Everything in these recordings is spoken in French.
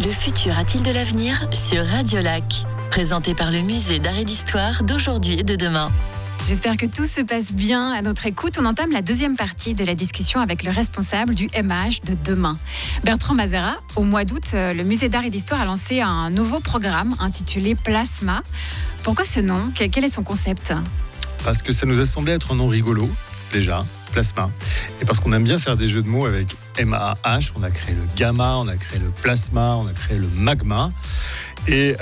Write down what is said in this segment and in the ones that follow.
Le futur a-t-il de l'avenir sur Radio Lac? Présenté par le musée d'art et d'histoire d'aujourd'hui et de demain. J'espère que tout se passe bien à notre écoute. On entame la deuxième partie de la discussion avec le responsable du MH de demain. Bertrand Mazera, au mois d'août, le musée d'art et d'histoire a lancé un nouveau programme intitulé Plasma. Pourquoi ce nom? Quel est son concept? Parce que ça nous a semblé être un nom rigolo, déjà, Plasma. Et parce qu'on aime bien faire des jeux de mots avec MAH, on a créé le gamma, on a créé le plasma, on a créé le magma. Et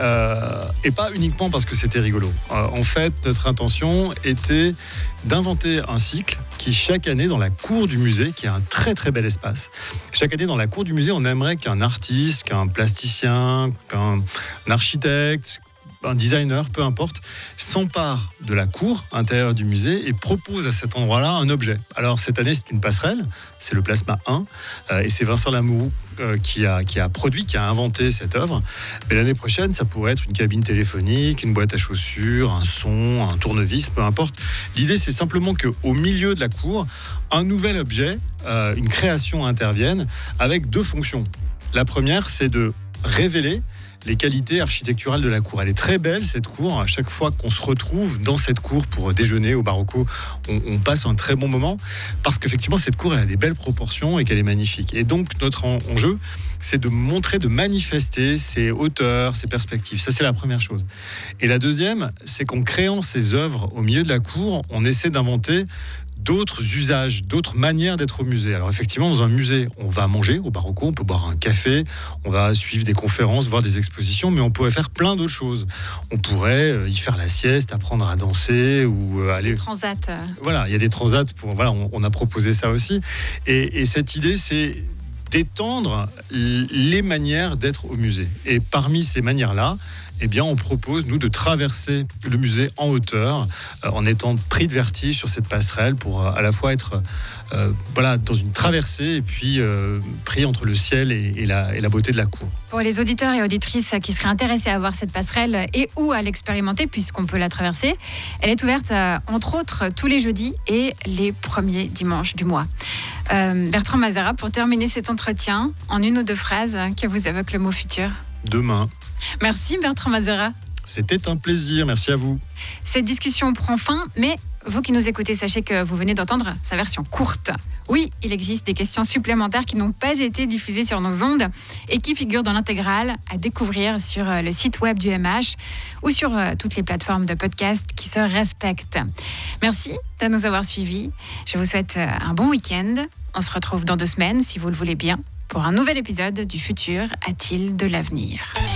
pas uniquement parce que c'était rigolo. En fait, notre intention était d'inventer un cycle qui, chaque année, dans la cour du musée, qui est un très très bel espace, chaque année, dans la cour du musée, on aimerait qu'un artiste, qu'un plasticien, qu'un architecte, un designer, peu importe, s'empare de la cour intérieure du musée et propose à cet endroit-là un objet. Alors cette année, c'est une passerelle, c'est le Plasma 1, et c'est Vincent Lamourou qui a produit, qui a inventé cette œuvre. Mais l'année prochaine, ça pourrait être une cabine téléphonique, une boîte à chaussures, un son, un tournevis, peu importe. L'idée, c'est simplement qu'au milieu de la cour, un nouvel objet, une création intervienne avec deux fonctions. La première, c'est de révéler les qualités architecturales de la cour. Elle est très belle, cette cour. À chaque fois qu'on se retrouve dans cette cour pour déjeuner au Barocco, on passe un très bon moment parce qu'effectivement, cette cour, elle a des belles proportions et qu'elle est magnifique. Et donc, notre enjeu, c'est de montrer, de manifester ses hauteurs, ses perspectives. Ça, c'est la première chose. Et la deuxième, c'est qu'en créant ces œuvres au milieu de la cour, on essaie d'inventer d'autres usages, d'autres manières d'être au musée. Alors effectivement, dans un musée, on va manger au Barocco, on peut boire un café, on va suivre des conférences, voir des expositions, mais on pourrait faire plein d'autres choses. On pourrait y faire la sieste, apprendre à danser ou aller... Transat. Voilà, il y a des transats, on a proposé ça aussi. Et cette idée, c'est d'étendre les manières d'être au musée. Et parmi ces manières-là, eh bien, on propose, nous, de traverser le musée en hauteur, en étant pris de vertige sur cette passerelle pour à la fois être dans une traversée et puis pris entre le ciel et la beauté de la cour. Pour les auditeurs et auditrices qui seraient intéressés à voir cette passerelle et ou à l'expérimenter, puisqu'on peut la traverser, elle est ouverte, entre autres, tous les jeudis et les premiers dimanches du mois. Bertrand Mazera, pour terminer cet entretien, en une ou deux phrases, que vous évoque le mot futur? Demain. Merci Bertrand Mazera. C'était un plaisir, merci à vous. Cette discussion prend fin, mais vous qui nous écoutez, sachez que vous venez d'entendre sa version courte. Oui, il existe des questions supplémentaires qui n'ont pas été diffusées sur nos ondes et qui figurent dans l'intégrale à découvrir sur le site web du MH ou sur toutes les plateformes de podcast qui se respectent. Merci de nous avoir suivis. Je vous souhaite un bon week-end. On se retrouve dans 2 semaines, si vous le voulez bien, pour un nouvel épisode du futur a-t-il de l'avenir ?